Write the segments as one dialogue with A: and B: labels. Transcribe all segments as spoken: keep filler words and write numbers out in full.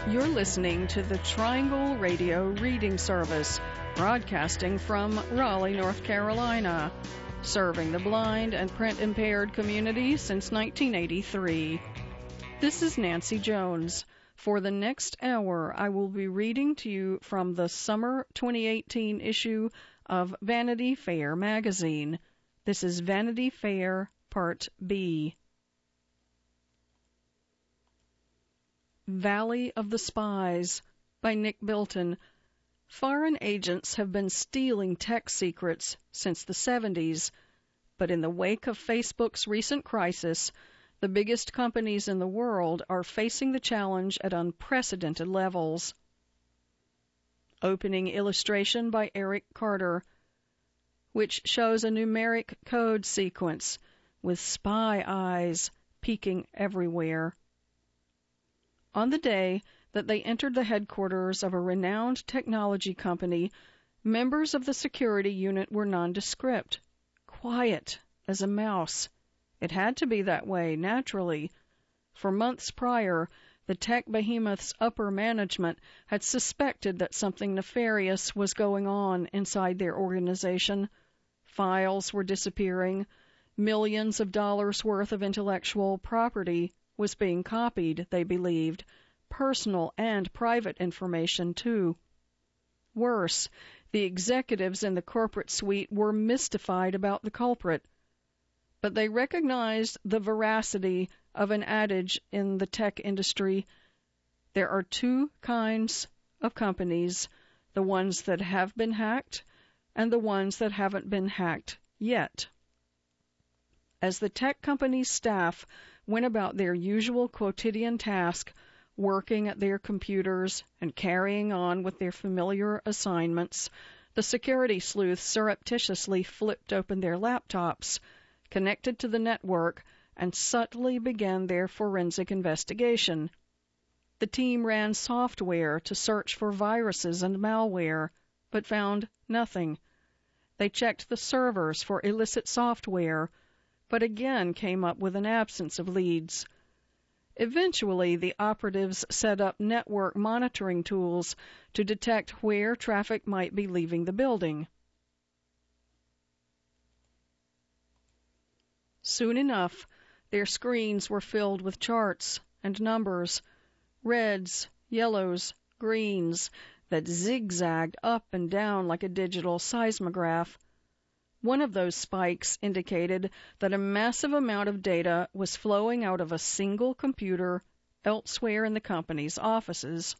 A: You're listening to the Triangle Radio Reading Service, broadcasting from Raleigh, North Carolina, serving the blind and print-impaired community since nineteen eighty-three. This is Nancy Jones. For the next hour, I will be reading to you from the summer twenty eighteen issue of Vanity Fair magazine. This is Vanity Fair Part B. Valley of the Spies by Nick Bilton. Foreign agents have been stealing tech secrets since the seventies, but in the wake of Facebook's recent crisis, the biggest companies in the world are facing the challenge at unprecedented levels. Opening illustration by Eric Carter, which shows a numeric code sequence with spy eyes peeking everywhere. On the day that they entered the headquarters of a renowned technology company, members of the security unit were nondescript, quiet as a mouse. It had to be that way, naturally. For months prior, the tech behemoth's upper management had suspected that something nefarious was going on inside their organization. Files were disappearing. Millions of dollars worth of intellectual property was being copied, they believed. Personal and private information, too. Worse, the executives in the corporate suite were mystified about the culprit. But they recognized the veracity of an adage in the tech industry. There are two kinds of companies, the ones that have been hacked and the ones that haven't been hacked yet. As the tech company's staff went about their usual quotidian task, working at their computers and carrying on with their familiar assignments, the security sleuths surreptitiously flipped open their laptops, connected to the network, and subtly began their forensic investigation. The team ran software to search for viruses and malware, but found nothing. They checked the servers for illicit software, but again came up with an absence of leads. Eventually, the operatives set up network monitoring tools to detect where traffic might be leaving the building. Soon enough, their screens were filled with charts and numbers, reds, yellows, greens, that zigzagged up and down like a digital seismograph. One of those spikes indicated that a massive amount of data was flowing out of a single computer elsewhere in the company's offices.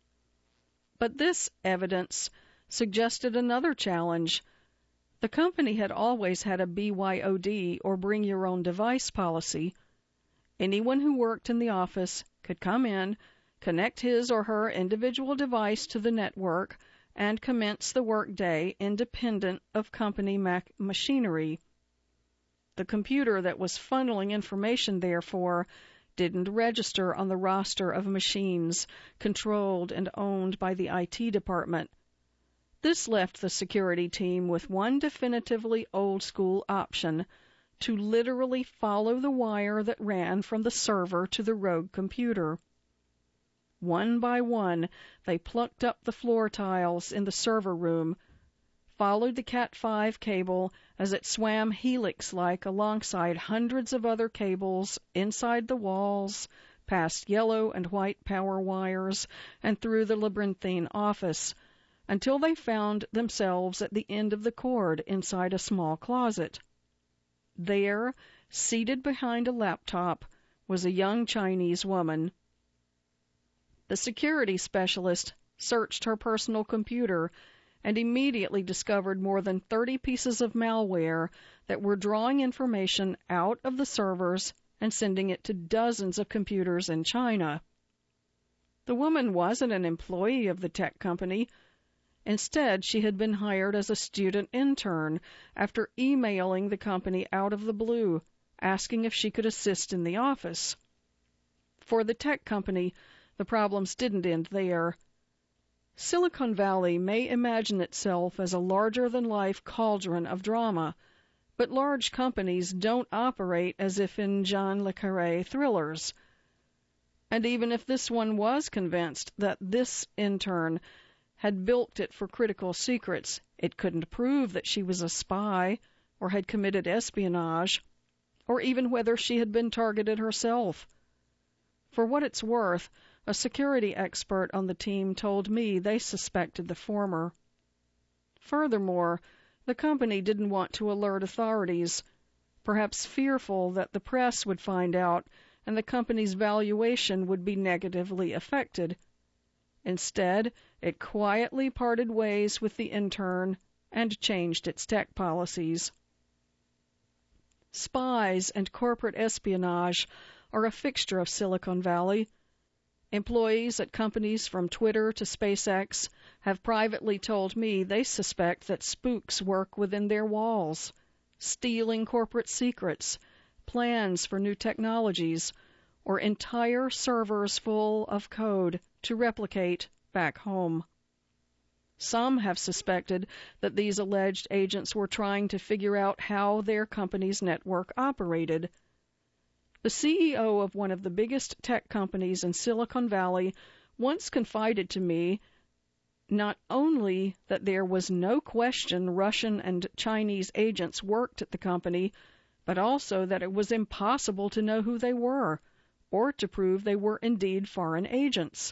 A: But this evidence suggested another challenge. The company had always had a B Y O D, or bring your own device, policy. Anyone who worked in the office could come in, connect his or her individual device to the network, and commence the workday independent of company mac- machinery. The computer that was funneling information, therefore, didn't register on the roster of machines controlled and owned by the I T department. This left the security team with one definitively old-school option: to literally follow the wire that ran from the server to the rogue computer. One by one, they plucked up the floor tiles in the server room, followed the cat five cable as it swam helix-like alongside hundreds of other cables inside the walls, past yellow and white power wires, and through the labyrinthine office, until they found themselves at the end of the cord inside a small closet. There, seated behind a laptop, was a young Chinese woman. The security specialist searched her personal computer and immediately discovered more than thirty pieces of malware that were drawing information out of the servers and sending it to dozens of computers in China. The woman wasn't an employee of the tech company. Instead, she had been hired as a student intern after emailing the company out of the blue, asking if she could assist in the office. For the tech company, the problems didn't end there. Silicon Valley may imagine itself as a larger-than-life cauldron of drama, but large companies don't operate as if in John le Carré thrillers. And even if this one was convinced that this intern had bilked it for critical secrets, it couldn't prove that she was a spy or had committed espionage, or even whether she had been targeted herself. For what it's worth, a security expert on the team told me they suspected the former. Furthermore, the company didn't want to alert authorities, perhaps fearful that the press would find out and the company's valuation would be negatively affected. Instead, it quietly parted ways with the intern and changed its tech policies. Spies and corporate espionage are a fixture of Silicon Valley. Employees at companies from Twitter to SpaceX have privately told me they suspect that spooks work within their walls, stealing corporate secrets, plans for new technologies, or entire servers full of code to replicate back home. Some have suspected that these alleged agents were trying to figure out how their company's network operated. The C E O of one of the biggest tech companies in Silicon Valley once confided to me not only that there was no question Russian and Chinese agents worked at the company, but also that it was impossible to know who they were, or to prove they were indeed foreign agents.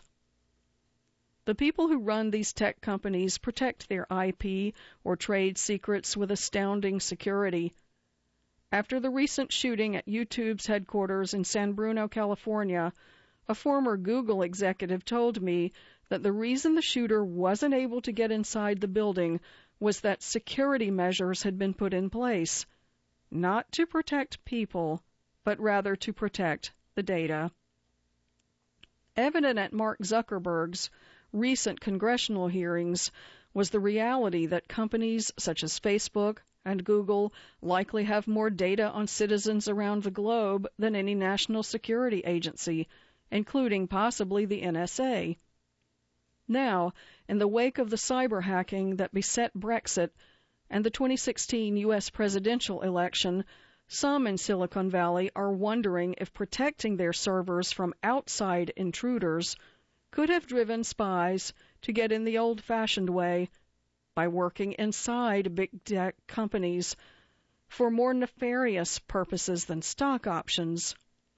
A: The people who run these tech companies protect their I P or trade secrets with astounding security. After the recent shooting at YouTube's headquarters in San Bruno, California, a former Google executive told me that the reason the shooter wasn't able to get inside the building was that security measures had been put in place, not to protect people, but rather to protect the data. Evident at Mark Zuckerberg's recent congressional hearings was the reality that companies such as Facebook and Google likely have more data on citizens around the globe than any national security agency, including possibly the N S A. Now, in the wake of the cyber hacking that beset Brexit and the twenty sixteen U S presidential election, some in Silicon Valley are wondering if protecting their servers from outside intruders could have driven spies to get in the old-fashioned way by working inside big tech companies for more nefarious purposes than stock options.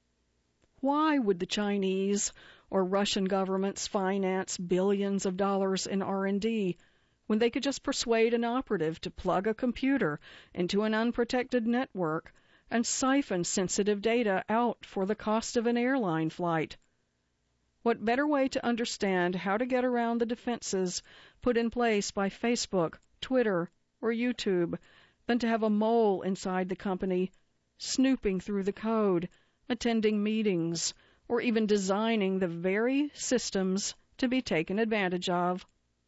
A: Why would the Chinese or Russian governments finance billions of dollars in R and D when they could just persuade an operative to plug a computer into an unprotected network and siphon sensitive data out for the cost of an airline flight? What better way to understand how to get around the defenses put in place by Facebook, Twitter, or YouTube than to have a mole inside the company, snooping through the code, attending meetings, or even designing the very systems to be taken advantage of?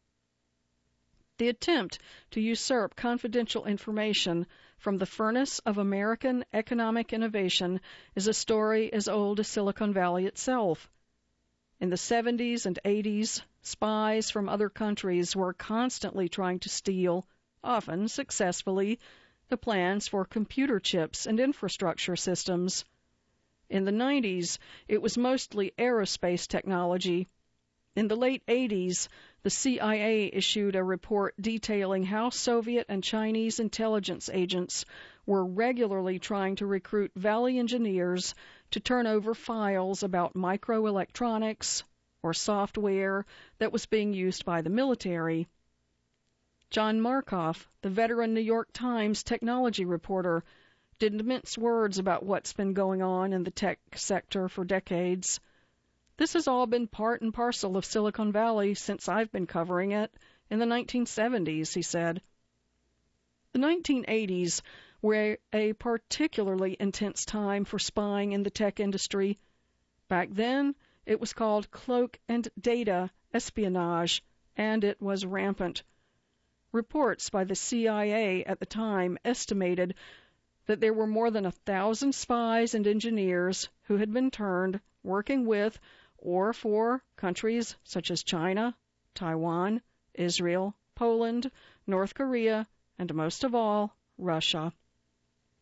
A: The attempt to usurp confidential information from the furnace of American economic innovation is a story as old as Silicon Valley itself. In the seventies and eighties, spies from other countries were constantly trying to steal, often successfully, the plans for computer chips and infrastructure systems. In the nineties, it was mostly aerospace technology. In the late eighties, the C I A issued a report detailing how Soviet and Chinese intelligence agents were regularly trying to recruit Valley engineers to turn over files about microelectronics or software that was being used by the military. John Markoff, the veteran New York Times technology reporter, didn't mince words about what's been going on in the tech sector for decades. This has all been part and parcel of Silicon Valley since I've been covering it in the nineteen seventies, he said. The nineteen eighties were a particularly intense time for spying in the tech industry. Back then, it was called cloak and data espionage, and it was rampant. Reports by the C I A at the time estimated that there were more than a thousand spies and engineers who had been turned working with or for countries such as China, Taiwan, Israel, Poland, North Korea, and most of all, Russia.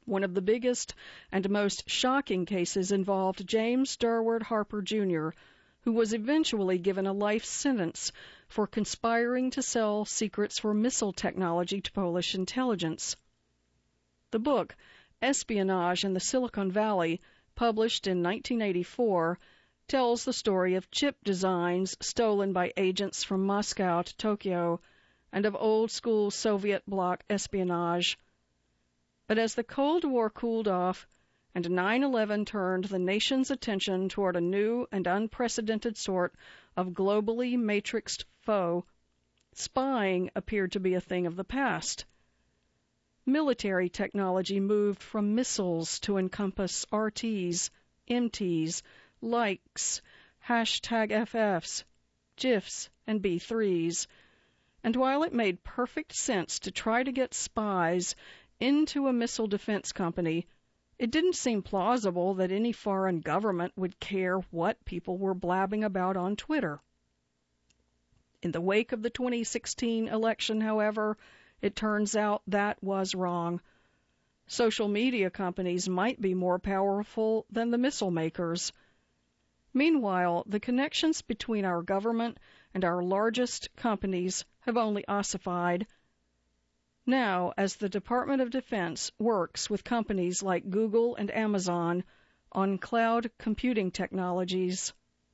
A: One of the biggest and most shocking cases involved James Durward Harper Junior, who was eventually given a life sentence for conspiring to sell secrets for missile technology to Polish intelligence. The book, Espionage in the Silicon Valley, published in nineteen eighty-four, tells the story of chip designs stolen by agents from Moscow to Tokyo and of old-school Soviet bloc espionage. But as the Cold War cooled off and nine eleven turned the nation's attention toward a new and unprecedented sort of globally matrixed foe, spying appeared to be a thing of the past. Military technology moved from missiles to encompass R Ts, M Ts, likes, hashtag F Fs, GIFs, and B threes. And while it made perfect sense to try to get spies into a missile defense company, it didn't seem plausible that any foreign government would care what people were blabbing about on Twitter. In the wake of the twenty sixteen election, however, it turns out that was wrong. Social media companies might be more powerful than the missile makers. Meanwhile, the connections between our government and our largest companies have only ossified. Now, as the Department of Defense works with companies like Google and Amazon on cloud computing technologies,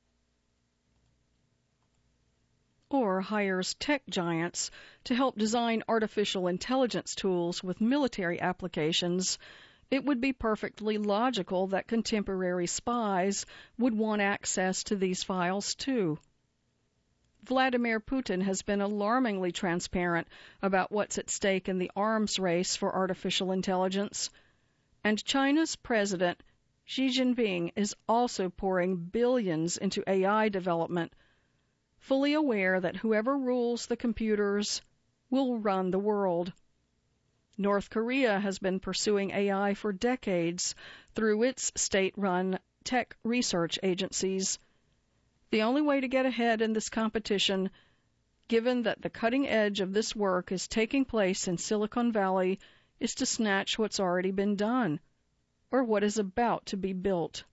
A: or hires tech giants to help design artificial intelligence tools with military applications, it would be perfectly logical that contemporary spies would want access to these files too. Vladimir Putin has been alarmingly transparent about what's at stake in the arms race for artificial intelligence, and China's president, Xi Jinping, is also pouring billions into A I development, fully aware that whoever rules the computers will run the world. North Korea has been pursuing A I for decades through its state-run tech research agencies. The only way to get ahead in this competition, given that the cutting edge of this work is taking place in Silicon Valley, is to snatch what's already been done, or what is about to be built.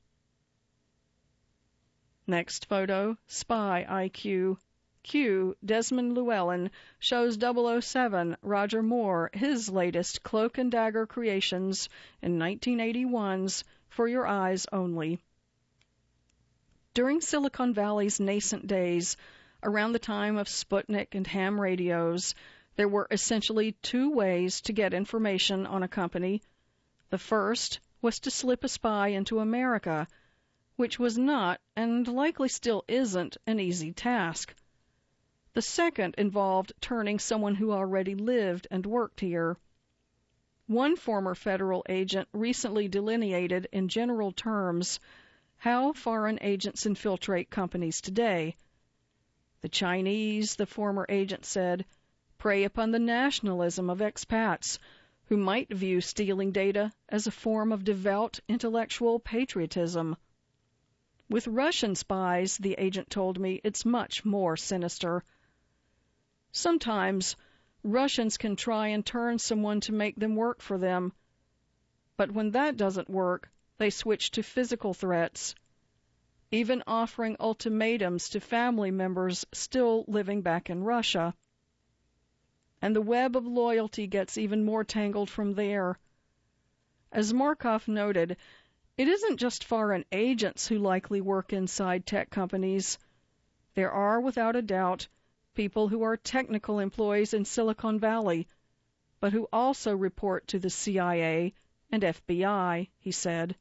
A: Next photo, Spy I Q. Q, Desmond Llewellyn, shows double oh seven, Roger Moore, his latest cloak and dagger creations in nineteen eighty-one's For Your Eyes Only. During Silicon Valley's nascent days, around the time of Sputnik and ham radios, there were essentially two ways to get information on a company. The first was to slip a spy into America, which was not, and likely still isn't, an easy task. The second involved turning someone who already lived and worked here. One former federal agent recently delineated in general terms how foreign agents infiltrate companies today. The Chinese, the former agent said, prey upon the nationalism of expats who might view stealing data as a form of devout intellectual patriotism. With Russian spies, the agent told me, it's much more sinister. Sometimes Russians can try and turn someone to make them work for them, but when that doesn't work, they switch to physical threats, even offering ultimatums to family members still living back in Russia. And the web of loyalty gets even more tangled from there. As Markov noted, it isn't just foreign agents who likely work inside tech companies. There are, without a doubt, people who are technical employees in Silicon Valley, but who also report to the C I A and F B I, he said.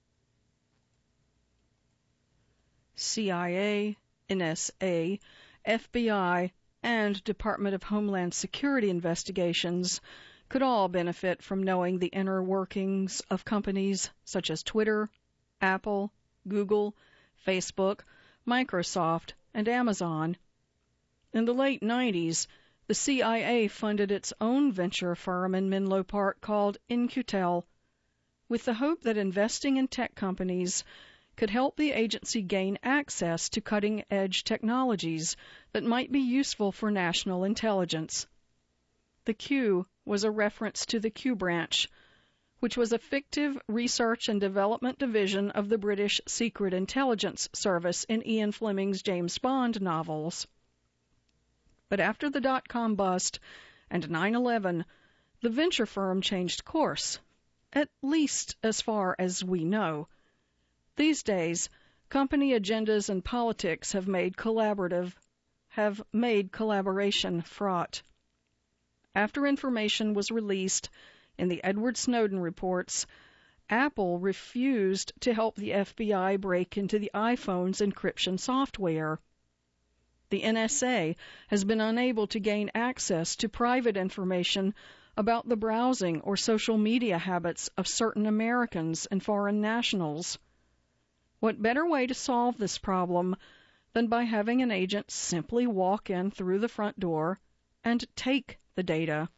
A: C I A, N S A, F B I, and Department of Homeland Security investigations could all benefit from knowing the inner workings of companies such as Twitter, Apple, Google, Facebook, Microsoft, and Amazon. In the late nineties, the C I A funded its own venture firm in Menlo Park called In-Q-Tel, with the hope that investing in tech companies could help the agency gain access to cutting-edge technologies that might be useful for national intelligence. The Q was a reference to the Q branch, which was a fictive research and development division of the British Secret Intelligence Service in Ian Fleming's James Bond novels. But after the dot-com bust and nine eleven, the venture firm changed course, at least as far as we know. These days, company agendas and politics have made collaborative, have made collaboration fraught. After information was released in the Edward Snowden reports, Apple refused to help the F B I break into the iPhone's encryption software. The N S A has been unable to gain access to private information about the browsing or social media habits of certain Americans and foreign nationals. What better way to solve this problem than by having an agent simply walk in through the front door and take the data?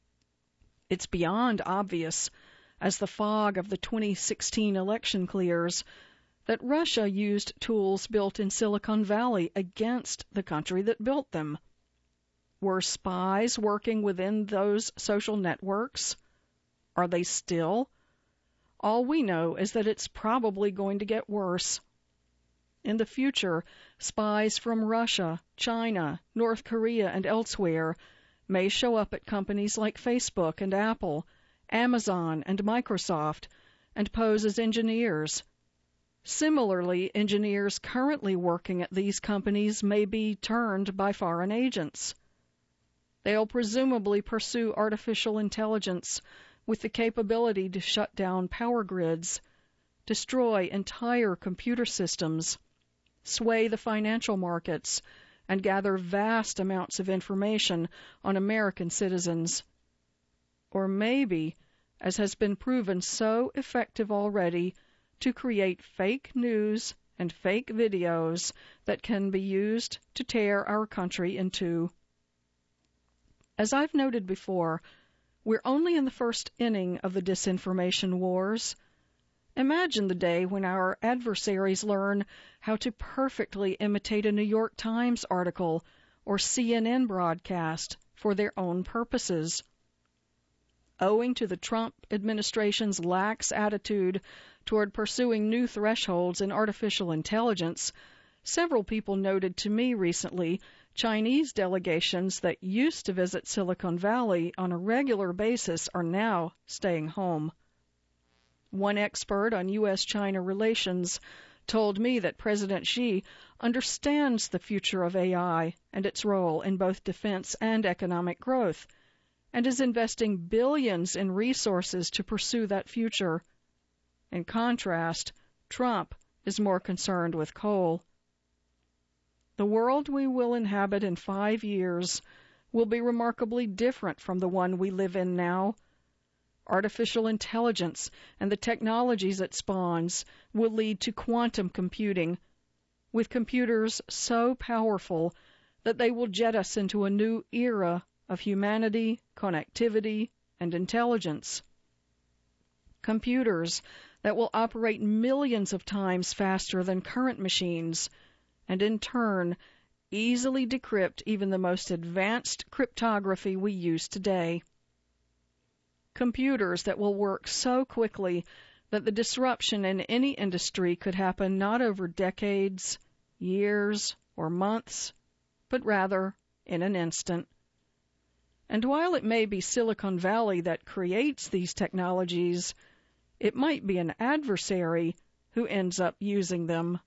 A: It's beyond obvious, as the fog of the twenty sixteen election clears, that Russia used tools built in Silicon Valley against the country that built them. Were spies working within those social networks? Are they still? All we know is that it's probably going to get worse. In the future, spies from Russia, China, North Korea, and elsewhere may show up at companies like Facebook and Apple, Amazon and Microsoft, and pose as engineers. Similarly, engineers currently working at these companies may be turned by foreign agents. They'll presumably pursue artificial intelligence with the capability to shut down power grids, destroy entire computer systems, sway the financial markets, and gather vast amounts of information on American citizens. Or maybe, as has been proven so effective already, to create fake news and fake videos that can be used to tear our country in two. As I've noted before, we're only in the first inning of the disinformation wars. Imagine the day when our adversaries learn how to perfectly imitate a New York Times article or C N N broadcast for their own purposes. Owing to the Trump administration's lax attitude toward pursuing new thresholds in artificial intelligence, several people noted to me recently Chinese delegations that used to visit Silicon Valley on a regular basis are now staying home. One expert on U S China relations told me that President Xi understands the future of A I and its role in both defense and economic growth, and is investing billions in resources to pursue that future. In contrast, Trump is more concerned with coal. The world we will inhabit in five years will be remarkably different from the one we live in now. Artificial intelligence and the technologies it spawns will lead to quantum computing, with computers so powerful that they will jet us into a new era of humanity, connectivity, and intelligence. Computers that will operate millions of times faster than current machines, and in turn easily decrypt even the most advanced cryptography we use today. Computers that will work so quickly that the disruption in any industry could happen not over decades, years, or months, but rather in an instant. And while it may be Silicon Valley that creates these technologies, it might be an adversary who ends up using them.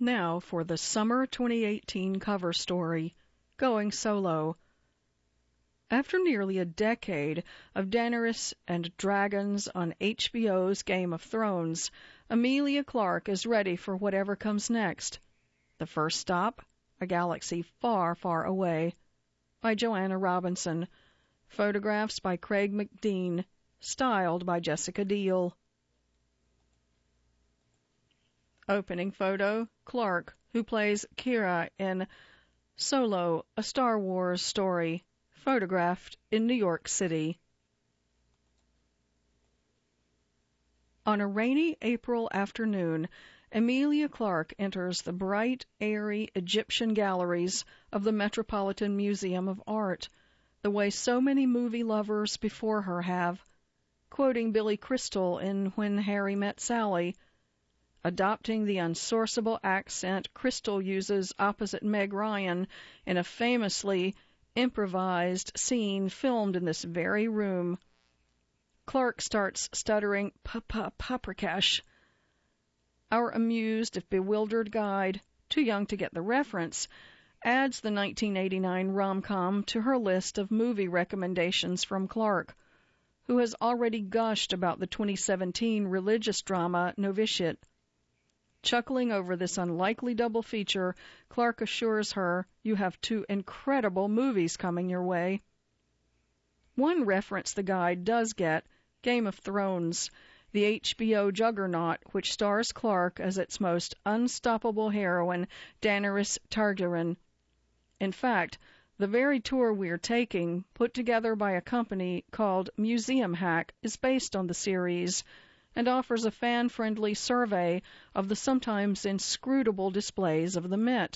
A: Now for the summer twenty eighteen cover story, Going Solo. After nearly a decade of Daenerys and dragons on H B O's Game of Thrones, Emilia Clarke is ready for whatever comes next. The first stop, a galaxy far, far away, by Joanna Robinson. Photographs by Craig McDean, styled by Jessica Deal. Opening photo, Clarke, who plays Kira in Solo, a Star Wars story, photographed in New York City. On a rainy April afternoon, Emilia Clarke enters the bright, airy Egyptian galleries of the Metropolitan Museum of Art, the way so many movie lovers before her have, quoting Billy Crystal in When Harry Met Sally, adopting the unsourceable accent Crystal uses opposite Meg Ryan in a famously improvised scene filmed in this very room. Clarke starts stuttering pa-pa-paprikash. Our amused, if bewildered guide, too young to get the reference, adds the nineteen eighty-nine rom-com to her list of movie recommendations from Clarke, who has already gushed about the twenty seventeen religious drama Novitiate. Chuckling over this unlikely double feature, Clarke assures her you have two incredible movies coming your way. One reference the guide does get, Game of Thrones, the H B O juggernaut which stars Clarke as its most unstoppable heroine, Daenerys Targaryen. In fact, the very tour we're taking, put together by a company called Museum Hack, is based on the series, and offers a fan-friendly survey of the sometimes inscrutable displays of the Met.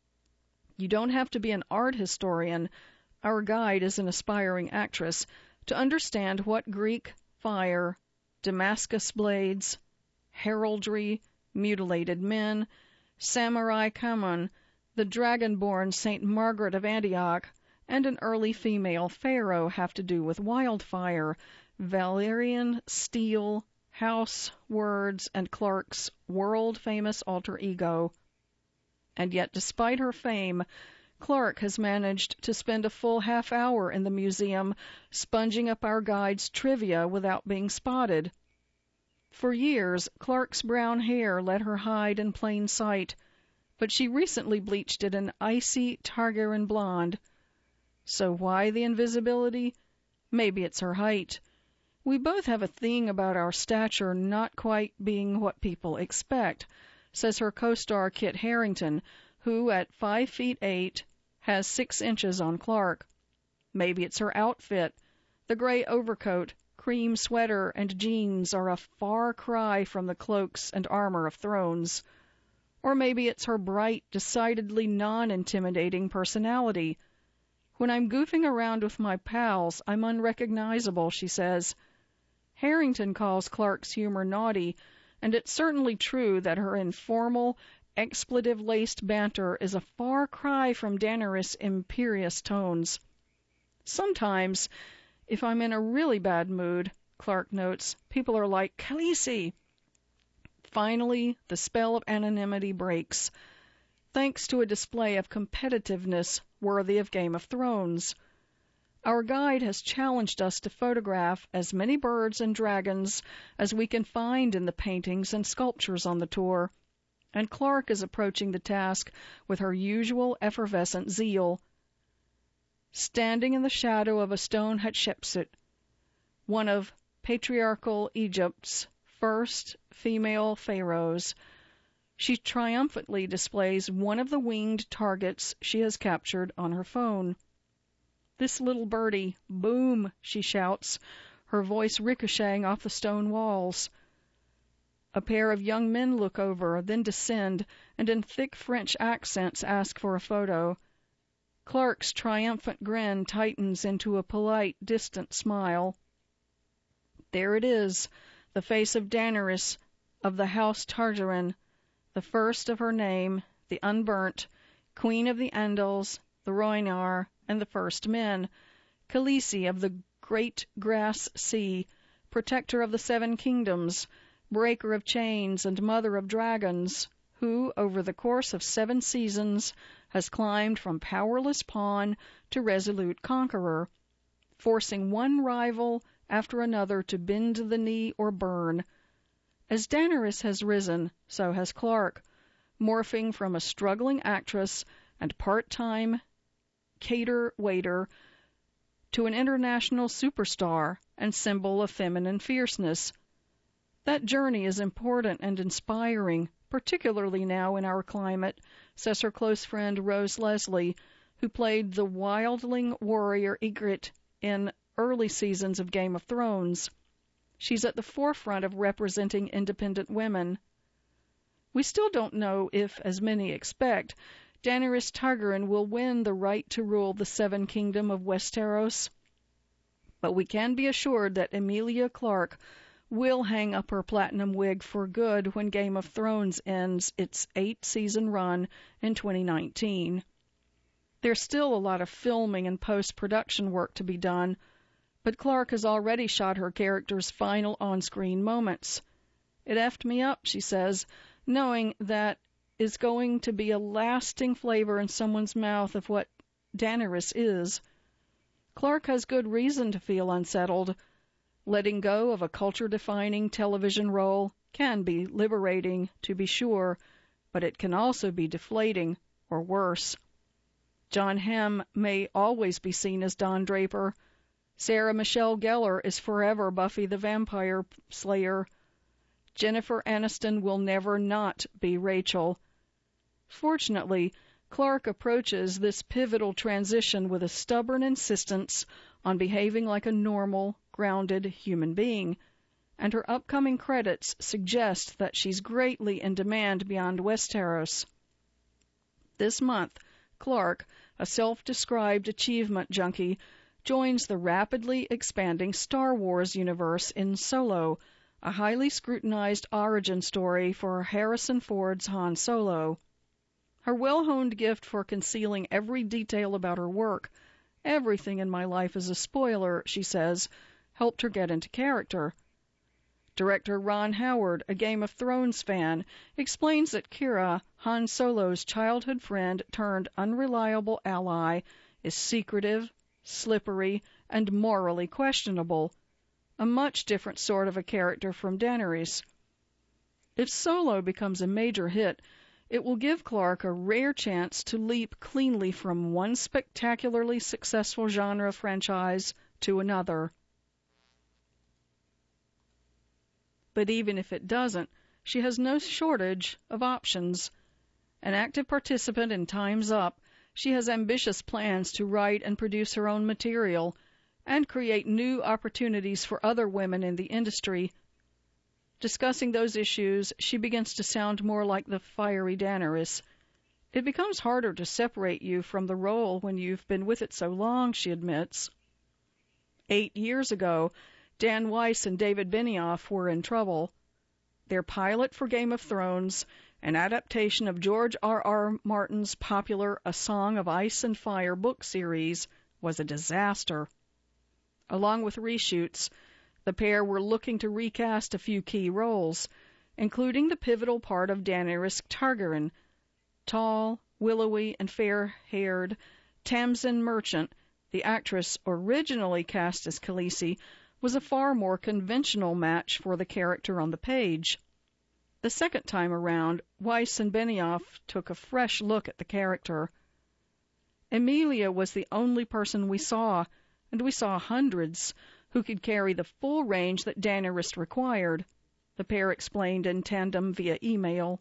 A: You don't have to be an art historian, our guide is an aspiring actress, to understand what Greek fire, Damascus blades, heraldry, mutilated men, samurai Kamon, the dragon-born Saint Margaret of Antioch, and an early female pharaoh have to do with wildfire, Valyrian steel, house, words, and Clarke's world-famous alter ego. And yet, despite her fame, Clarke has managed to spend a full half hour in the museum sponging up our guide's trivia without being spotted. For years, Clarke's brown hair let her hide in plain sight, but she recently bleached it an icy Targaryen blonde. So why the invisibility? Maybe it's her height. We both have a thing about our stature not quite being what people expect, says her co-star Kit Harington, who, at five feet eight, has six inches on Clarke. Maybe it's her outfit. The gray overcoat, cream sweater, and jeans are a far cry from the cloaks and armor of Thrones. Or maybe it's her bright, decidedly non-intimidating personality. When I'm goofing around with my pals, I'm unrecognizable, she says. Harrington calls Clarke's humor naughty, and it's certainly true that her informal, expletive-laced banter is a far cry from Daenerys' imperious tones. Sometimes, if I'm in a really bad mood, Clarke notes, people are like, Khaleesi! Finally, the spell of anonymity breaks, thanks to a display of competitiveness worthy of Game of Thrones. Our guide has challenged us to photograph as many birds and dragons as we can find in the paintings and sculptures on the tour, and Clarke is approaching the task with her usual effervescent zeal. Standing in the shadow of a stone Hatshepsut, one of patriarchal Egypt's first female pharaohs, she triumphantly displays one of the winged targets she has captured on her phone. This little birdie, boom, she shouts, her voice ricocheting off the stone walls. A pair of young men look over, then descend, and in thick French accents ask for a photo. Clarke's triumphant grin tightens into a polite, distant smile. There it is, the face of Daenerys, of the House Targaryen, the first of her name, the unburnt, Queen of the Andals, the Rhoynar, and the First Men, Khaleesi of the Great Grass Sea, protector of the Seven Kingdoms, breaker of chains and mother of dragons, who, over the course of seven seasons, has climbed from powerless pawn to resolute conqueror, forcing one rival after another to bend the knee or burn. As Daenerys has risen, so has Clarke, morphing from a struggling actress and part-time cater-waiter to an international superstar and symbol of feminine fierceness. That journey is important and inspiring, particularly now in our climate, says her close friend Rose Leslie, who played the wildling warrior Ygritte in early seasons of Game of Thrones. She's at the forefront of representing independent women. We still don't know if, as many expect, Daenerys Targaryen will win the right to rule the Seven Kingdom of Westeros. But we can be assured that Emilia Clarke will hang up her platinum wig for good when Game of Thrones ends its eight-season run in twenty nineteen. There's still a lot of filming and post-production work to be done, but Clarke has already shot her character's final on-screen moments. It effed me up, she says, knowing that is going to be a lasting flavor in someone's mouth of what Daenerys is. Clarke has good reason to feel unsettled. Letting go of a culture-defining television role can be liberating, to be sure, but it can also be deflating, or worse. Jon Hamm may always be seen as Don Draper. Sarah Michelle Gellar is forever Buffy the Vampire Slayer. Jennifer Aniston will never not be Rachel. Fortunately, Clarke approaches this pivotal transition with a stubborn insistence on behaving like a normal, grounded human being, and her upcoming credits suggest that she's greatly in demand beyond Westeros. This month, Clarke, a self-described achievement junkie, joins the rapidly expanding Star Wars universe in Solo, a highly scrutinized origin story for Harrison Ford's Han Solo. Her well-honed gift for concealing every detail about her work, everything in my life is a spoiler, she says, helped her get into character. Director Ron Howard, a Game of Thrones fan, explains that Kira, Han Solo's childhood friend turned unreliable ally, is secretive, slippery, and morally questionable, a much different sort of a character from Daenerys. If Solo becomes a major hit, it will give Clarke a rare chance to leap cleanly from one spectacularly successful genre franchise to another. But even if it doesn't, she has no shortage of options. An active participant in Time's Up, she has ambitious plans to write and produce her own material and create new opportunities for other women in the industry. Discussing those issues, she begins to sound more like the fiery Daenerys. It becomes harder to separate you from the role when you've been with it so long, she admits. Eight years ago, Dan Weiss and David Benioff were in trouble. Their pilot for Game of Thrones, an adaptation of George R. R. Martin's popular A Song of Ice and Fire book series, was a disaster. Along with reshoots, the pair were looking to recast a few key roles, including the pivotal part of Daenerys Targaryen. Tall, willowy, and fair-haired Tamsin Merchant, the actress originally cast as Khaleesi, was a far more conventional match for the character on the page. The second time around, Weiss and Benioff took a fresh look at the character. Emilia was the only person we saw, and we saw hundreds, who could carry the full range that Daenerys required, the pair explained in tandem via email.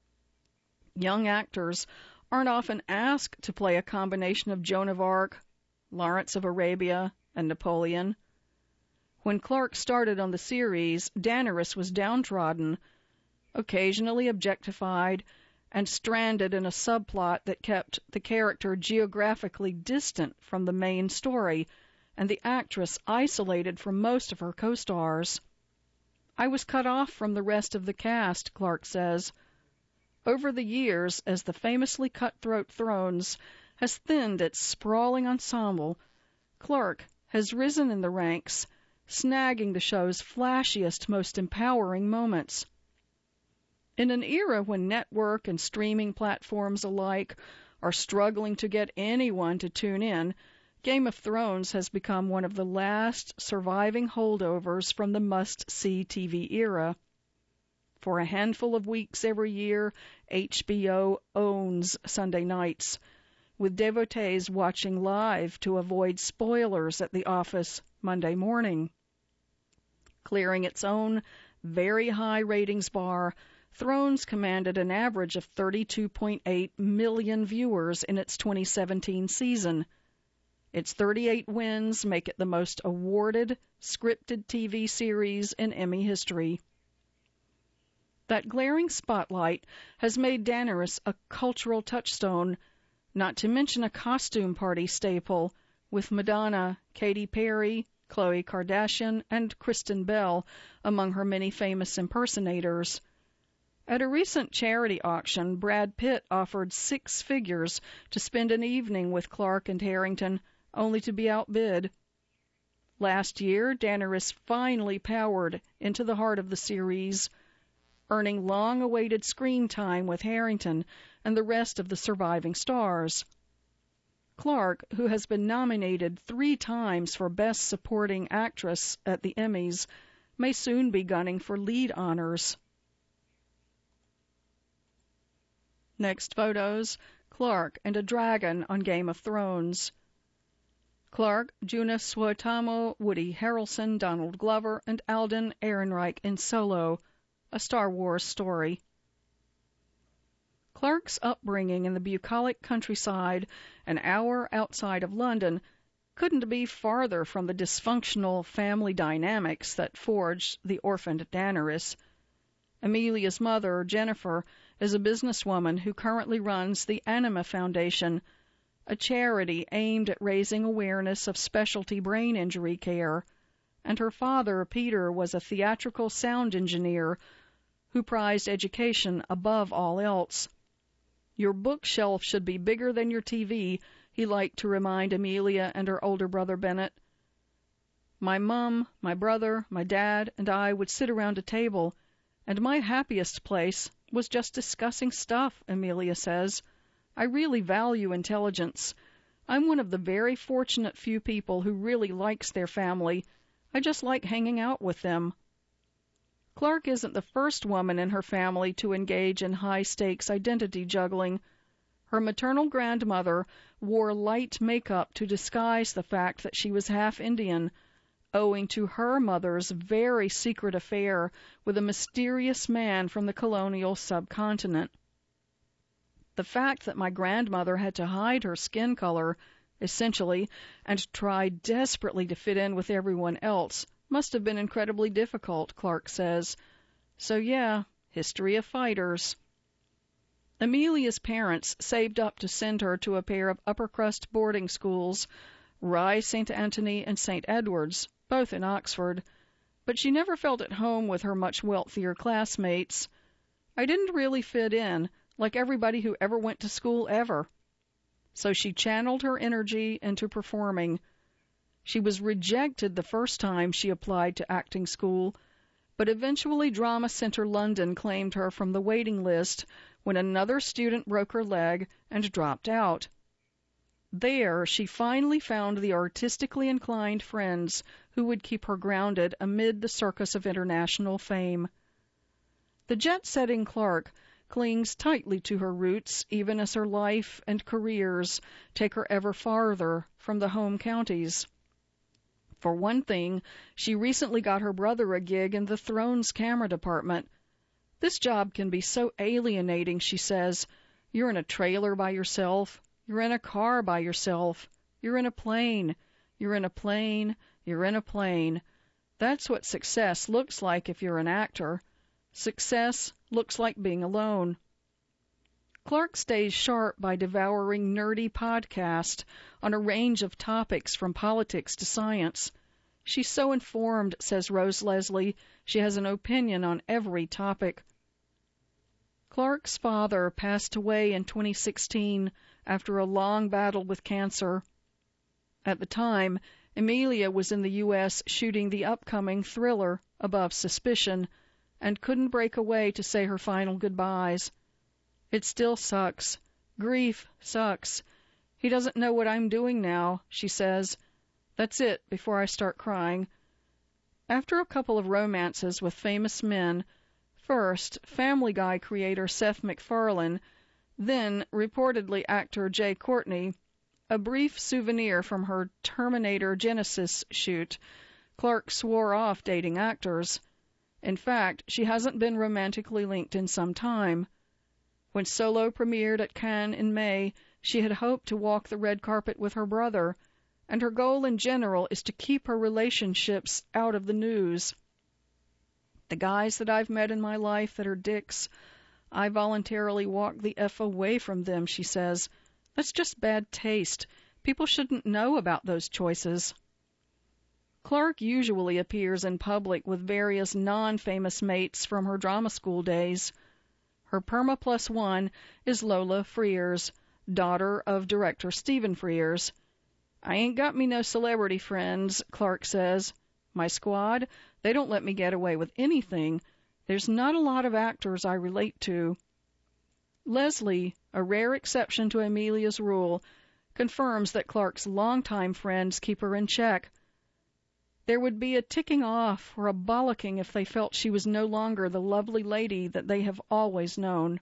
A: Young actors aren't often asked to play a combination of Joan of Arc, Lawrence of Arabia, and Napoleon. When Clarke started on the series, Daenerys was downtrodden, occasionally objectified, and stranded in a subplot that kept the character geographically distant from the main story, and the actress isolated from most of her co-stars. I was cut off from the rest of the cast, Clarke says. Over the years, as the famously cutthroat Thrones has thinned its sprawling ensemble, Clarke has risen in the ranks, snagging the show's flashiest, most empowering moments. In an era when network and streaming platforms alike are struggling to get anyone to tune in, Game of Thrones has become one of the last surviving holdovers from the must-see T V era. For a handful of weeks every year, H B O owns Sunday nights, with devotees watching live to avoid spoilers at the office Monday morning. Clearing its own very high ratings bar, Thrones commanded an average of thirty-two point eight million viewers in its twenty seventeen season. Its thirty-eight wins make it the most awarded scripted T V series in Emmy history. That glaring spotlight has made Daenerys a cultural touchstone, not to mention a costume party staple, with Madonna, Katy Perry, Khloe Kardashian, and Kristen Bell among her many famous impersonators. At a recent charity auction, Brad Pitt offered six figures to spend an evening with Clark and Harrington, only to be outbid. Last year, Daenerys finally powered into the heart of the series, earning long-awaited screen time with Harrington and the rest of the surviving stars. Clark, who has been nominated three times for Best Supporting Actress at the Emmys, may soon be gunning for lead honors. Next photos, Clark and a dragon on Game of Thrones. Clark, Juna Suotamo, Woody Harrelson, Donald Glover, and Alden Ehrenreich in Solo, a Star Wars story. Clark's upbringing in the bucolic countryside, an hour outside of London, couldn't be farther from the dysfunctional family dynamics that forged the orphaned Daenerys. Emilia's mother, Jennifer, is a businesswoman who currently runs the Anima Foundation, a charity aimed at raising awareness of specialty brain injury care, and her father, Peter, was a theatrical sound engineer who prized education above all else. Your bookshelf should be bigger than your T V, he liked to remind Emilia and her older brother Bennett. My mum, my brother, my dad, and I would sit around a table, and my happiest place was just discussing stuff, Emilia says. I really value intelligence. I'm one of the very fortunate few people who really likes their family. I just like hanging out with them. Clark isn't the first woman in her family to engage in high-stakes identity juggling. Her maternal grandmother wore light makeup to disguise the fact that she was half Indian, owing to her mother's very secret affair with a mysterious man from the colonial subcontinent. The fact that my grandmother had to hide her skin color, essentially, and try desperately to fit in with everyone else must have been incredibly difficult, Clark says. So yeah, history of fighters. Emilia's parents saved up to send her to a pair of upper-crust boarding schools, Rye Saint Anthony and Saint Edward's, both in Oxford, but she never felt at home with her much wealthier classmates. I didn't really fit in, like everybody who ever went to school ever. So she channeled her energy into performing. She was rejected the first time she applied to acting school, but eventually Drama Centre London claimed her from the waiting list when another student broke her leg and dropped out. There, she finally found the artistically inclined friends who would keep her grounded amid the circus of international fame. The jet-setting Clark clings tightly to her roots even as her life and careers take her ever farther from the home counties. For one thing, she recently got her brother a gig in the Thrones camera department. This job can be so alienating, she says. You're in a trailer by yourself. You're in a car by yourself. You're in a plane. You're in a plane. You're in a plane. That's what success looks like if you're an actor. Success looks like being alone. Clark stays sharp by devouring nerdy podcasts on a range of topics from politics to science. She's so informed, says Rose Leslie, she has an opinion on every topic. Clark's father passed away in twenty sixteen after a long battle with cancer. At the time, Emilia was in the U S shooting the upcoming thriller Above Suspicion, and couldn't break away to say her final goodbyes. It still sucks. Grief sucks. He doesn't know what I'm doing now, she says. That's it, before I start crying. After a couple of romances with famous men, first Family Guy creator Seth MacFarlane, then reportedly actor Jai Courtney, a brief souvenir from her Terminator Genisys shoot, Clarke swore off dating actors. In fact, she hasn't been romantically linked in some time. When Solo premiered at Cannes in May, she had hoped to walk the red carpet with her brother, and her goal in general is to keep her relationships out of the news. The guys that I've met in my life that are dicks, I voluntarily walked the F away from them, she says. That's just bad taste. People shouldn't know about those choices. Clarke usually appears in public with various non-famous mates from her drama school days. Her Perma Plus One is Lola Frears, daughter of director Stephen Frears. I ain't got me no celebrity friends, Clarke says. My squad, they don't let me get away with anything. There's not a lot of actors I relate to. Leslie, a rare exception to Amelia's rule, confirms that Clarke's longtime friends keep her in check. There would be a ticking off or a bollocking if they felt she was no longer the lovely lady that they have always known.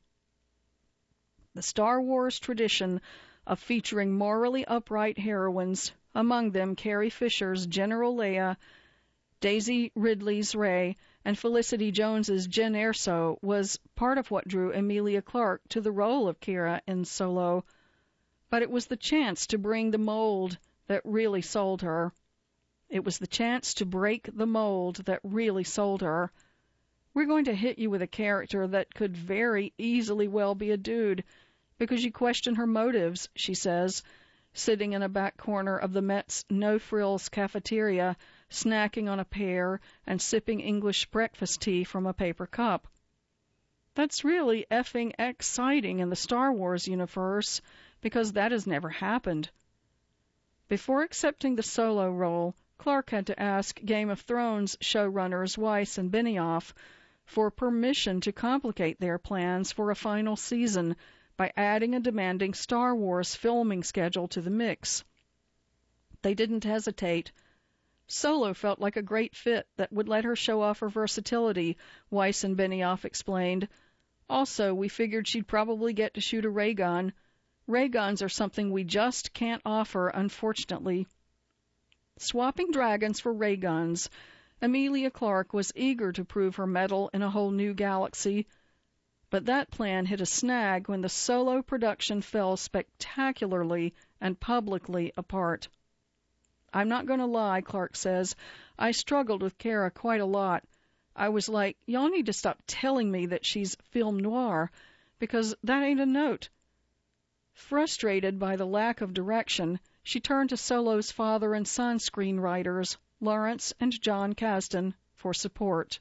A: The Star Wars tradition of featuring morally upright heroines, among them Carrie Fisher's General Leia, Daisy Ridley's Rey, and Felicity Jones's Jyn Erso, was part of what drew Emilia Clarke to the role of Qi'ra in Solo, but it was the chance to bring the mold that really sold her. It was the chance to break the mold that really sold her. We're going to hit you with a character that could very easily well be a dude, because you question her motives, she says, sitting in a back corner of the Met's no-frills cafeteria, snacking on a pear and sipping English breakfast tea from a paper cup. That's really effing exciting in the Star Wars universe, because that has never happened. Before accepting the Solo role, Clarke had to ask Game of Thrones showrunners Weiss and Benioff for permission to complicate their plans for a final season by adding a demanding Star Wars filming schedule to the mix. They didn't hesitate. Solo felt like a great fit that would let her show off her versatility, Weiss and Benioff explained. Also, we figured she'd probably get to shoot a ray gun. Ray guns are something we just can't offer, unfortunately. Swapping dragons for ray guns, Emilia Clarke was eager to prove her mettle in a whole new galaxy. But that plan hit a snag when the Solo production fell spectacularly and publicly apart. I'm not going to lie, Clarke says. I struggled with Qi'ra quite a lot. I was like, y'all need to stop telling me that she's film noir, because that ain't a note. Frustrated by the lack of direction, she turned to Solo's father and son screenwriters, Lawrence and John Kasdan, for support.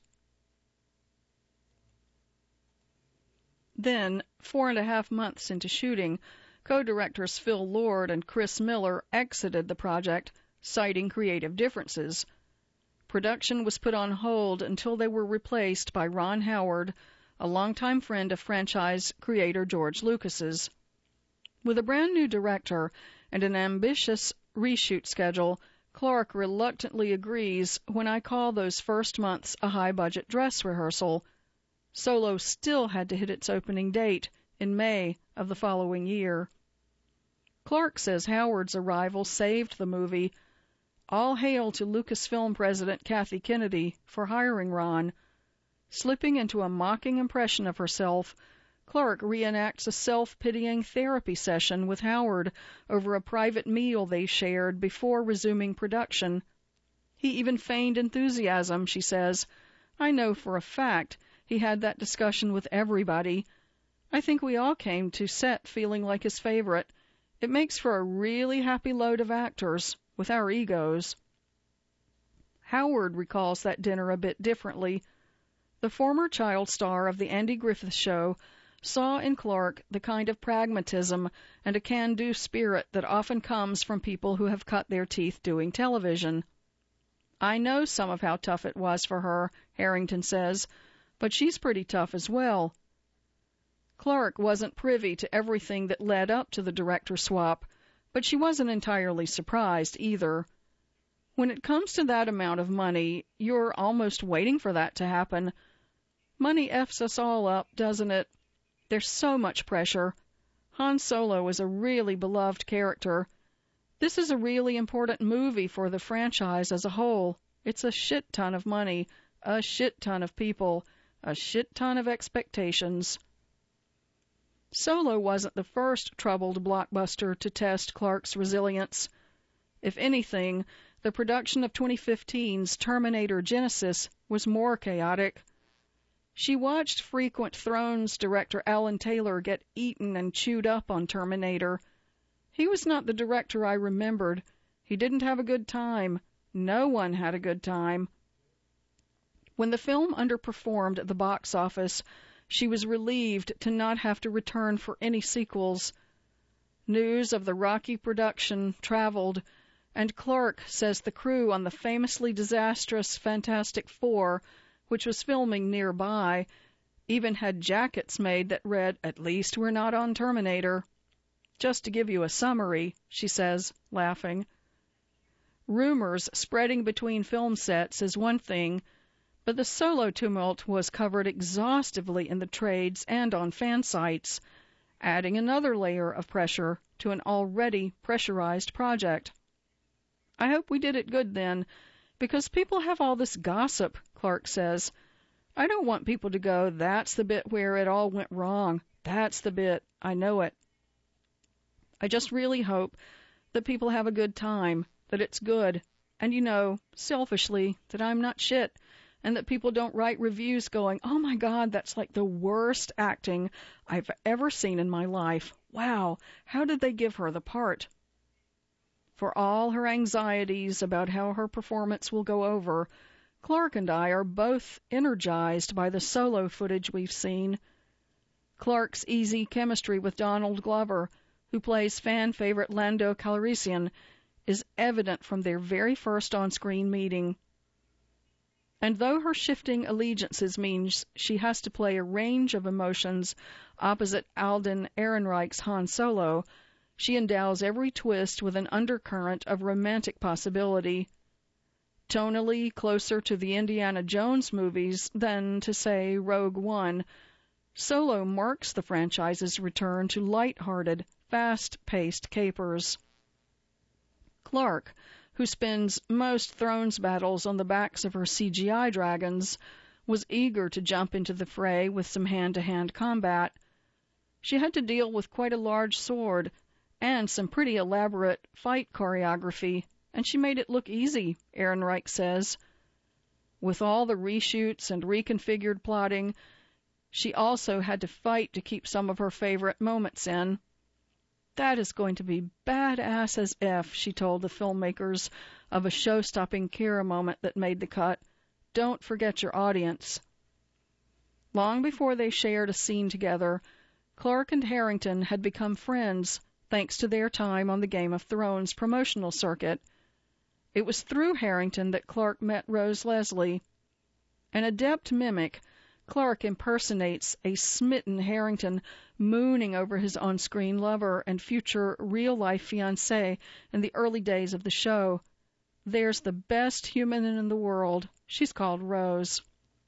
A: Then, four and a half months into shooting, co-directors Phil Lord and Chris Miller exited the project, citing creative differences. Production was put on hold until they were replaced by Ron Howard, a longtime friend of franchise creator George Lucas's. With a brand new director and an ambitious reshoot schedule, Clarke reluctantly agrees when I call those first months a high-budget dress rehearsal. Solo still had to hit its opening date in May of the following year. Clarke says Howard's arrival saved the movie. All hail to Lucasfilm president Kathy Kennedy for hiring Ron. Slipping into a mocking impression of herself, Clarke reenacts a self-pitying therapy session with Howard over a private meal they shared before resuming production. He even feigned enthusiasm, she says. I know for a fact he had that discussion with everybody. I think we all came to set feeling like his favorite. It makes for a really happy load of actors, with our egos. Howard recalls that dinner a bit differently. The former child star of the Andy Griffith Show saw in Clarke the kind of pragmatism and a can-do spirit that often comes from people who have cut their teeth doing television. I know some of how tough it was for her, Harrington says. but she's pretty tough as well. Clark wasn't privy to everything that led up to the director swap, but she wasn't entirely surprised either. When it comes to that amount of money, you're almost waiting for that to happen. Money F's us all up, doesn't it? There's so much pressure. Han Solo is a really beloved character. This is a really important movie for the franchise as a whole. It's a shit ton of money, a shit ton of people, a shit ton of expectations. Solo wasn't the first troubled blockbuster to test Clark's resilience. If anything, the production of twenty fifteen's Terminator Genisys was more chaotic. She watched frequent Thrones director Alan Taylor get eaten and chewed up on Terminator. He was not the director I remembered. He didn't have a good time. No one had a good time. When the film underperformed at the box office, she was relieved to not have to return for any sequels. News of the rocky production traveled, and Clark says the crew on the famously disastrous Fantastic Four, which was filming nearby, even had jackets made that read, "At least we're not on Terminator." Just to give you a summary, she says, laughing. Rumors spreading between film sets is one thing, but the Solo tumult was covered exhaustively in the trades and on fan sites, adding another layer of pressure to an already pressurized project. I hope we did it good then, because people have all this gossip, Clark says. I don't want people to go, "That's the bit where it all went wrong. That's the bit. I know it." I just really hope that people have a good time, that it's good, and, you know, selfishly, that I'm not shit, and that people don't write reviews going, "Oh my God, that's like the worst acting I've ever seen in my life. Wow, how did they give her the part?" For all her anxieties about how her performance will go over, Clark and I are both energized by the Solo footage we've seen. Clark's easy chemistry with Donald Glover, who plays fan-favorite Lando Calrissian, is evident from their very first on-screen meeting. And though her shifting allegiances means she has to play a range of emotions opposite Alden Ehrenreich's Han Solo, she endows every twist with an undercurrent of romantic possibility. Tonally closer to the Indiana Jones movies than, to say, Rogue One, Solo marks the franchise's return to light-hearted, fast-paced capers. Clark, who spends most Thrones battles on the backs of her C G I dragons, was eager to jump into the fray with some hand-to-hand combat. She had to deal with quite a large sword and some pretty elaborate fight choreography, and she made it look easy, Ehrenreich says. With all the reshoots and reconfigured plotting, she also had to fight to keep some of her favorite moments in. That is going to be badass as F, she told the filmmakers of a show-stopping Kira moment that made the cut. Don't forget your audience. Long before they shared a scene together, Clark and Harrington had become friends, thanks to their time on the Game of Thrones promotional circuit. It was through Harrington that Clark met Rose Leslie. An adept mimic, Clark impersonates a smitten Harrington mooning over his on-screen lover and future real-life fiancé in the early days of the show. There's the best human in the world. She's called Rose.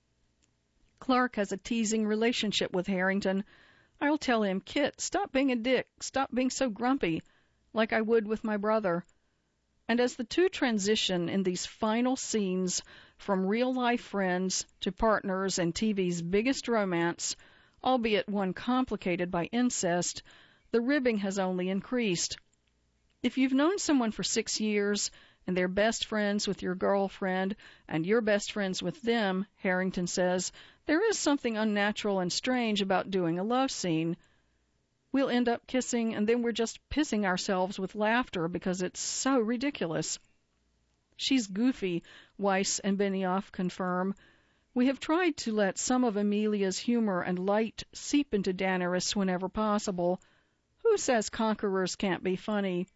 A: Clark has a teasing relationship with Harrington. I'll tell him, "Kit, stop being a dick. Stop being so grumpy," like I would with my brother. And as the two transition in these final scenes from real-life friends to partners in T V's biggest romance, albeit one complicated by incest, the ribbing has only increased. If you've known someone for six years and they're best friends with your girlfriend and you're best friends with them, Harrington says, there is something unnatural and strange about doing a love scene. We'll end up kissing, and then we're just pissing ourselves with laughter because it's so ridiculous. She's goofy, Weiss and Benioff confirm. We have tried to let some of Amelia's humor and light seep into Daenerys whenever possible. Who says conquerors can't be funny?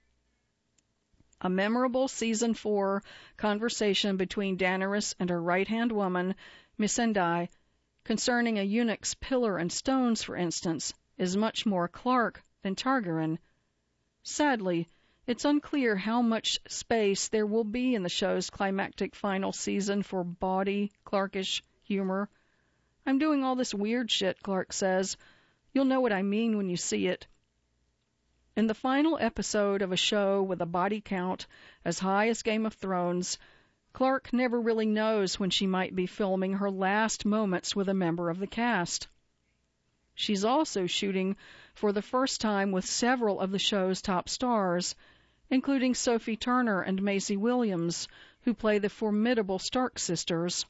A: A memorable season four conversation between Daenerys and her right-hand woman, Missandei, concerning a eunuch's pillar and stones, for instance, is much more Clarke than Targaryen. Sadly, it's unclear how much space there will be in the show's climactic final season for bawdy, Clarkish humor. I'm doing all this weird shit, Clarke says. You'll know what I mean when you see it. In the final episode of a show with a body count as high as Game of Thrones, Clarke never really knows when she might be filming her last moments with a member of the cast. She's also shooting for the first time with several of the show's top stars, including Sophie Turner and Maisie Williams, who play the formidable Stark sisters.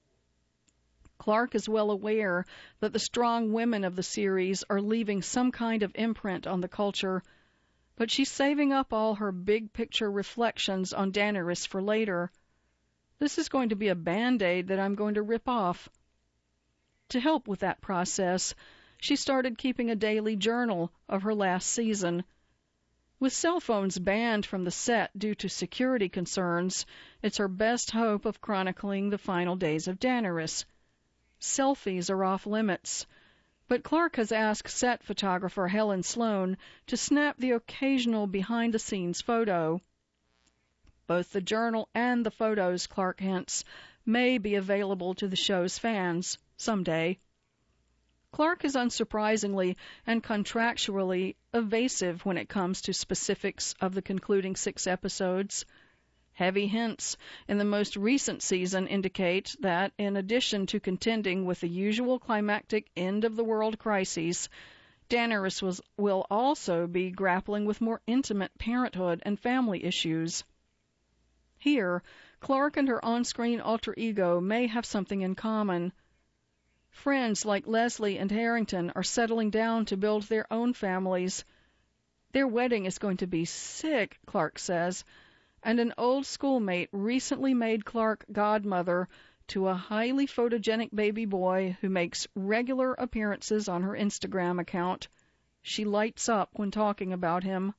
A: Clarke is well aware that the strong women of the series are leaving some kind of imprint on the culture, but she's saving up all her big-picture reflections on Daenerys for later. This is going to be a Band-Aid that I'm going to rip off. To help with that process, she started keeping a daily journal of her last season. With cell phones banned from the set due to security concerns, it's her best hope of chronicling the final days of Daenerys. Selfies are off limits, but Clarke has asked set photographer Helen Sloan to snap the occasional behind-the-scenes photo. Both the journal and the photos, Clarke hints, may be available to the show's fans someday. Clarke is unsurprisingly and contractually evasive when it comes to specifics of the concluding six episodes. Heavy hints in the most recent season indicate that, in addition to contending with the usual climactic end-of-the-world crises, Daenerys was, will also be grappling with more intimate parenthood and family issues. Here, Clarke and her on-screen alter ego may have something in common. Friends like Leslie and Harrington are settling down to build their own families. Their wedding is going to be sick, Clarke says, and an old schoolmate recently made Clarke godmother to a highly photogenic baby boy who makes regular appearances on her Instagram account. She lights up when talking about him.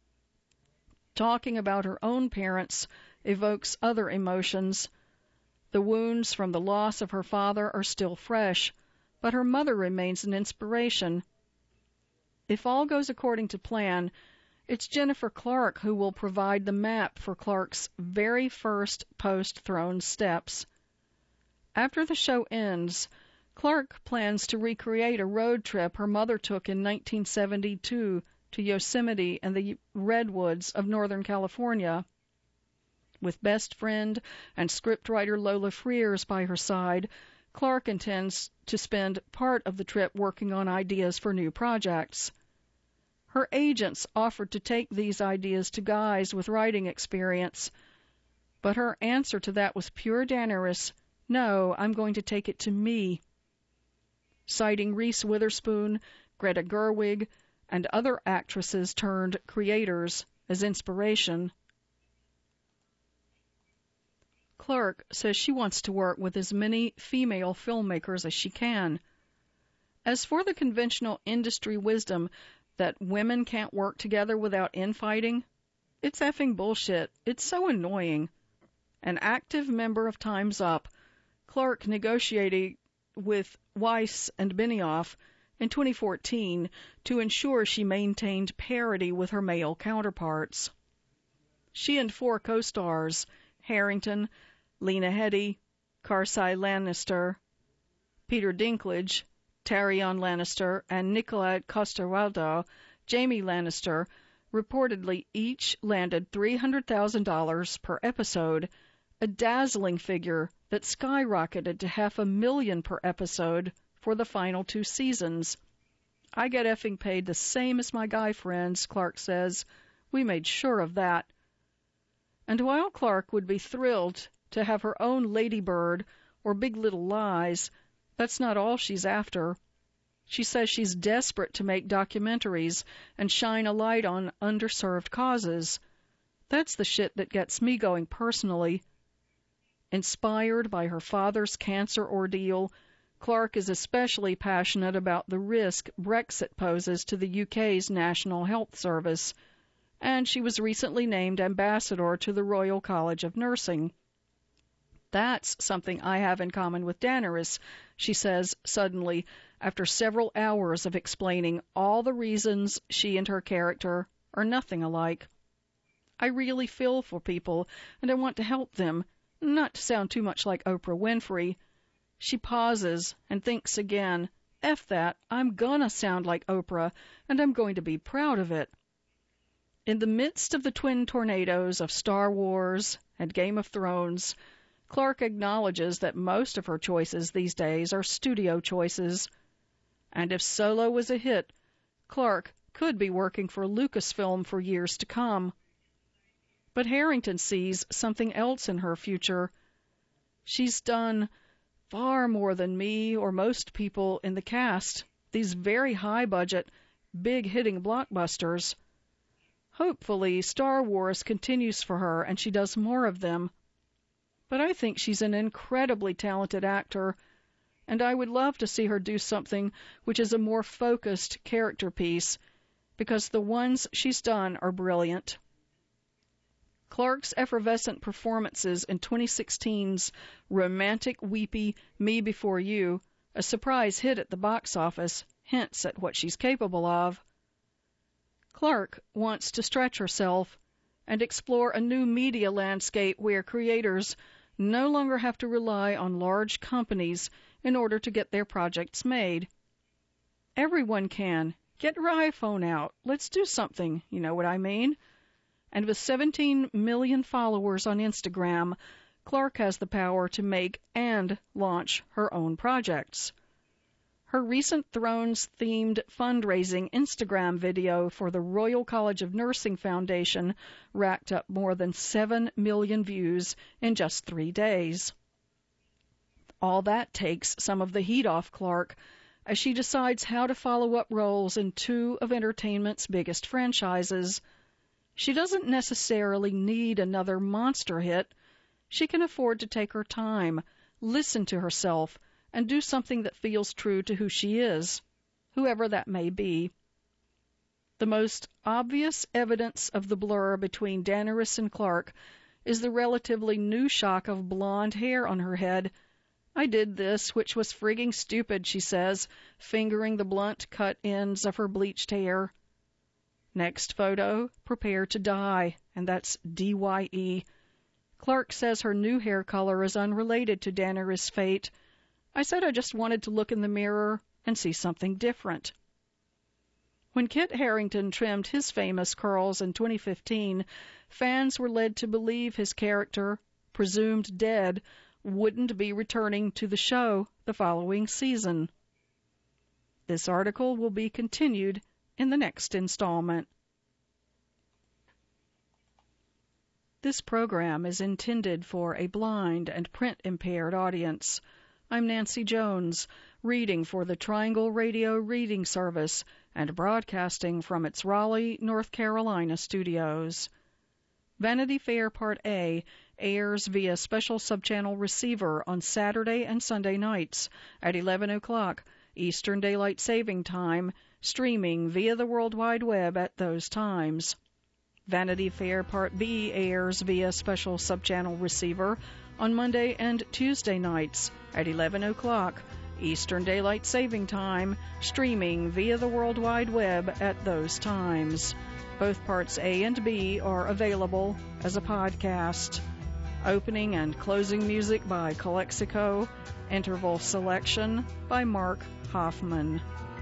A: Talking about her own parents evokes other emotions. The wounds from the loss of her father are still fresh, but her mother remains an inspiration. If all goes according to plan, it's Jennifer Clarke who will provide the map for Clarke's very first post-throne steps. After the show ends, Clarke plans to recreate a road trip her mother took in nineteen seventy-two to Yosemite and the redwoods of Northern California. With best friend and scriptwriter Lola Frears by her side, Clarke intends to spend part of the trip working on ideas for new projects. Her agents offered to take these ideas to guys with writing experience, but her answer to that was pure Daenerys. No, I'm going to take it to me. Citing Reese Witherspoon, Greta Gerwig, and other actresses turned creators as inspiration, Clarke says she wants to work with as many female filmmakers as she can. As for the conventional industry wisdom that women can't work together without infighting, it's effing bullshit. It's so annoying. An active member of Time's Up, Clarke negotiated with Weiss and Benioff in twenty fourteen to ensure she maintained parity with her male counterparts. She and four co-stars, Harrington, Lena Headey, Carsey Lannister, Peter Dinklage, Tyrion Lannister, and Nikolai Coster-Waldau, Jaime Lannister, reportedly each landed three hundred thousand dollars per episode, a dazzling figure that skyrocketed to half a million per episode for the final two seasons. I get effing paid the same as my guy friends, Clarke says. We made sure of that. And while Clarke would be thrilled to have her own Lady Bird or Big Little Lies, that's not all she's after. She says she's desperate to make documentaries and shine a light on underserved causes. That's the shit that gets me going personally. Inspired by her father's cancer ordeal, Clarke is especially passionate about the risk Brexit poses to the U K's National Health Service, and she was recently named ambassador to the Royal College of Nursing. That's something I have in common with Daenerys, she says suddenly, after several hours of explaining all the reasons she and her character are nothing alike. I really feel for people, and I want to help them, not to sound too much like Oprah Winfrey. She pauses and thinks again, F that, I'm gonna sound like Oprah, and I'm going to be proud of it. In the midst of the twin tornadoes of Star Wars and Game of Thrones, Clarke acknowledges that most of her choices these days are studio choices. And if Solo was a hit, Clarke could be working for Lucasfilm for years to come. But Harington sees something else in her future. She's done far more than me or most people in the cast, these very high-budget, big-hitting blockbusters. Hopefully, Star Wars continues for her and she does more of them. But I think she's an incredibly talented actor, and I would love to see her do something which is a more focused character piece, because the ones she's done are brilliant. Clarke's effervescent performances in twenty sixteen's romantic, weepy Me Before You, a surprise hit at the box office, hints at what she's capable of. Clarke wants to stretch herself and explore a new media landscape where creators no longer have to rely on large companies in order to get their projects made. Everyone can. Get your iPhone out. Let's do something, you know what I mean? And with seventeen million followers on Instagram, Clarke has the power to make and launch her own projects. Her recent Thrones-themed fundraising Instagram video for the Royal College of Nursing Foundation racked up more than seven million views in just three days. All that takes some of the heat off Clarke as she decides how to follow up roles in two of entertainment's biggest franchises. She doesn't necessarily need another monster hit. She can afford to take her time, listen to herself, and do something that feels true to who she is, whoever that may be. The most obvious evidence of the blur between Daenerys and Clarke is the relatively new shock of blonde hair on her head. I did this, which was frigging stupid, she says, fingering the blunt cut ends of her bleached hair. Next photo, prepare to die, and that's D Y E. Clarke says her new hair color is unrelated to Daenerys' fate. I said I just wanted to look in the mirror and see something different. When Kit Harington trimmed his famous curls in twenty fifteen, fans were led to believe his character, presumed dead, wouldn't be returning to the show the following season. This article will be continued in the next installment. This program is intended for a blind and print-impaired audience. I'm Nancy Jones, reading for the Triangle Radio Reading Service and broadcasting from its Raleigh, North Carolina studios. Vanity Fair Part A airs via special subchannel receiver on Saturday and Sunday nights at eleven o'clock Eastern Daylight Saving Time, streaming via the World Wide Web at those times. Vanity Fair Part B airs via special subchannel receiver on Monday and Tuesday nights at eleven o'clock Eastern Daylight Saving Time, streaming via the World Wide Web at those times. Both Parts A and B are available as a podcast. Opening and closing music by Calexico. Interval selection by Mark Hoffman.